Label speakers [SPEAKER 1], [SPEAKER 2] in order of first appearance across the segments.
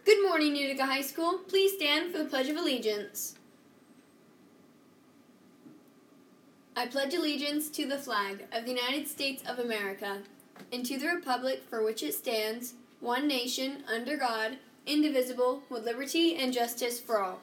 [SPEAKER 1] Good morning, Utica High School. Please stand for the Pledge of Allegiance. I pledge allegiance to the flag of the United States of America and to the republic for which it stands, one nation, under God, indivisible, with liberty and justice for all.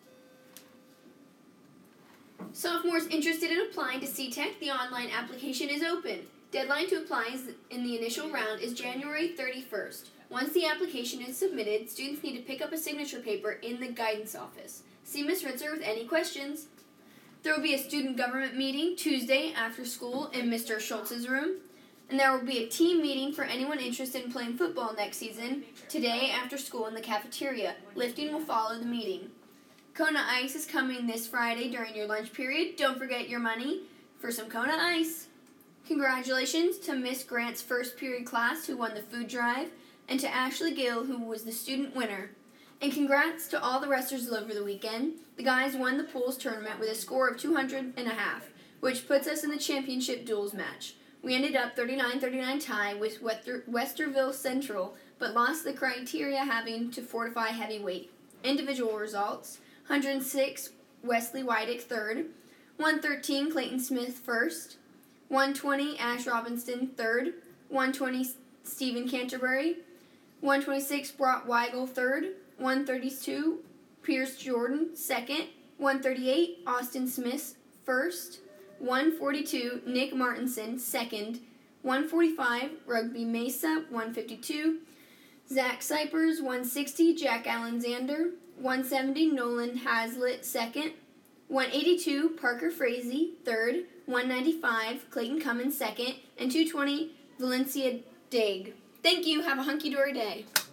[SPEAKER 1] Sophomores interested in applying to CTEC, the online application is open. Deadline to apply in the initial round is January 31st. Once the application is submitted, students need to pick up a signature paper in the guidance office. See Ms. Ritzer with any questions. There will be a student government meeting Tuesday after school in Mr. Schultz's room. And there will be a team meeting for anyone interested in playing football next season today after school in the cafeteria. Lifting will follow the meeting. Kona Ice is coming this Friday during your lunch period. Don't forget your money for some Kona Ice. Congratulations to Miss Grant's first period class who won the food drive, and to Ashley Gill, who was the student winner. And congrats to all the wrestlers over the weekend. The guys won the pools tournament with a score of 200.5, which puts us in the championship duels match. We ended up 39-39 tie with Westerville Central, but lost the criteria having to fortify heavyweight. Individual results: 106 Wesley Wydick third, 113 Clayton Smith first, 120 Ash Robinson third, 120 Stephen Canterbury, 126 Brock Weigel third, 132 Pierce Jordan second, 138 Austin Smith first, 142 Nick Martinson second, 145 Rugby Mesa 152, Zach Cypers 160 Jack Alexander, 170 Nolan Hazlitt second, 182 Parker Frazee third, 195 Clayton Cummins second, and 220 Valencia Daig. Thank you. Have a hunky-dory day.